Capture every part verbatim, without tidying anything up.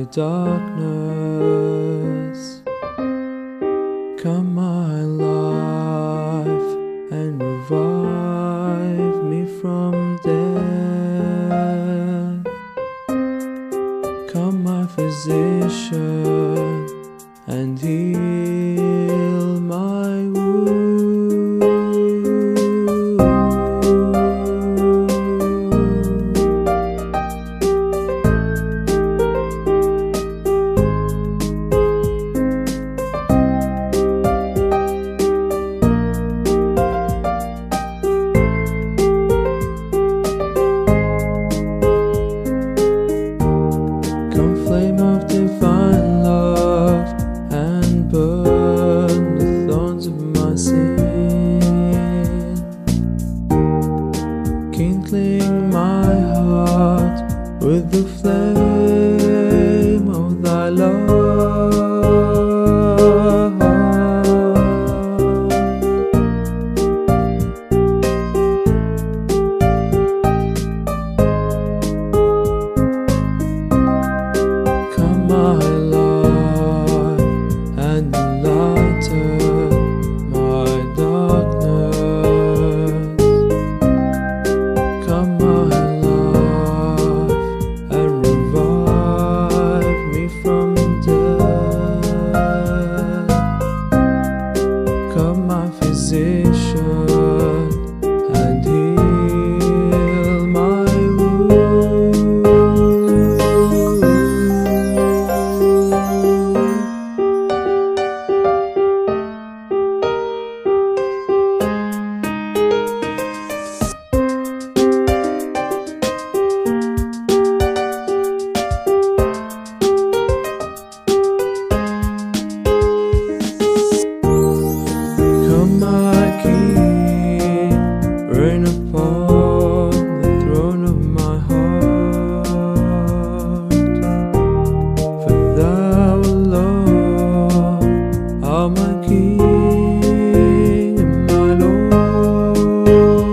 darkness. Come my life and revive me from death. Come my physician and heal my wound. Come flame of divine love and burn the thorns of my sin, kindling my heart with the flame of thy love. My light and enlighten my darkness. Come my life and revive me from death. Come my physician and heal my wound. My King, reign upon the throne of my heart, for thou alone art my King and my Lord.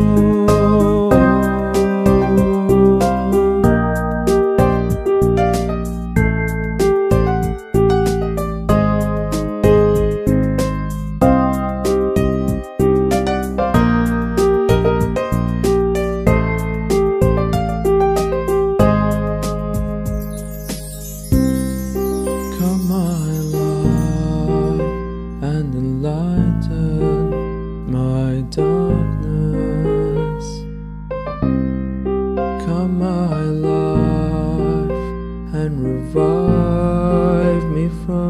Come my light and enlighten my darkness. Come my life and revive me from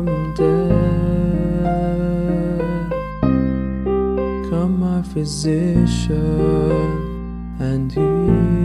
death. Come my physician and heal